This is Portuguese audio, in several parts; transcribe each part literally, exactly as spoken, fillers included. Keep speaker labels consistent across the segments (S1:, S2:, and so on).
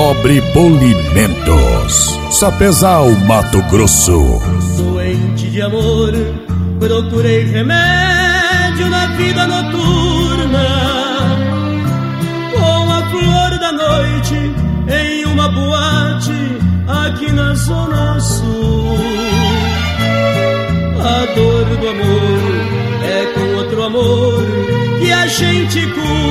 S1: Nobre Polimentos, Sapezal, Mato Grosso.
S2: Doente de amor, procurei remédio na vida noturna, com a flor da noite em uma boate aqui na Zona Sul. A dor do amor é com outro amor que a gente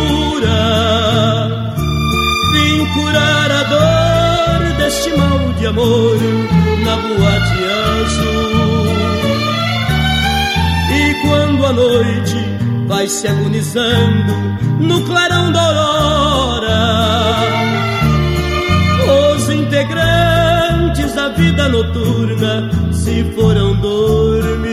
S2: cura. Vim curar a dor deste mal de amor na boate azul. E quando a noite vai se agonizando no clarão da aurora, os integrantes da vida noturna se foram dormir.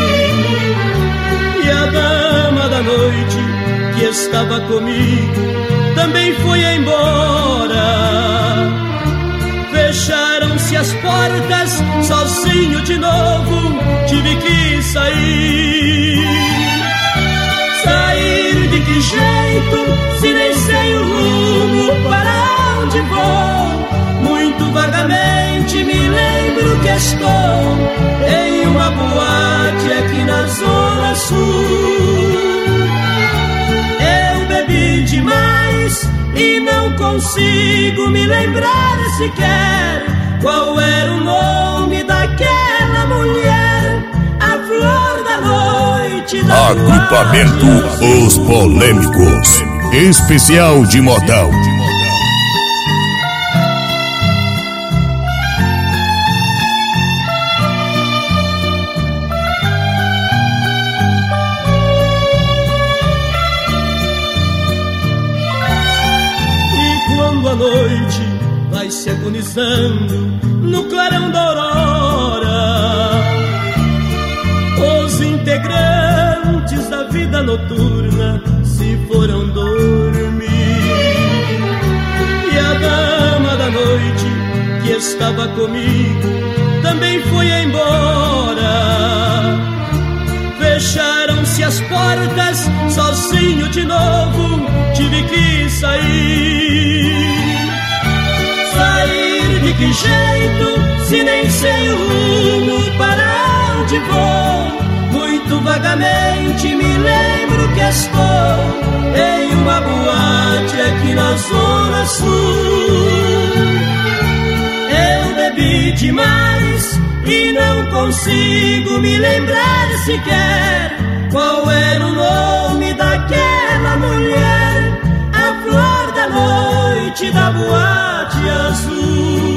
S2: E a dama da noite que estava comigo também foi embora. Fecharam-se as portas, sozinho de novo tive que sair. Sair de que jeito, se nem sei o rumo para onde vou? Muito vagamente me lembro que estou em uma boate aqui na Zona Sul. Eu bebi demais e não consigo me lembrar sequer qual era o nome daquela mulher, a flor da noite da
S1: Agrupamento Os Polêmicos, especial de modão.
S2: A noite vai se agonizando no clarão da aurora, os integrantes da vida noturna se foram dormir. E a dama da noite que estava comigo também foi embora. Fecharam-se as portas, sozinho de novo tive que sair. Sair de que jeito, se nem sei o rumo para onde vou? Muito vagamente me lembro que estou em uma boate aqui na Zona Sul. Eu bebi demais e não consigo me lembrar sequer qual era o nome daquela mulher, a flor da noite da boate azul.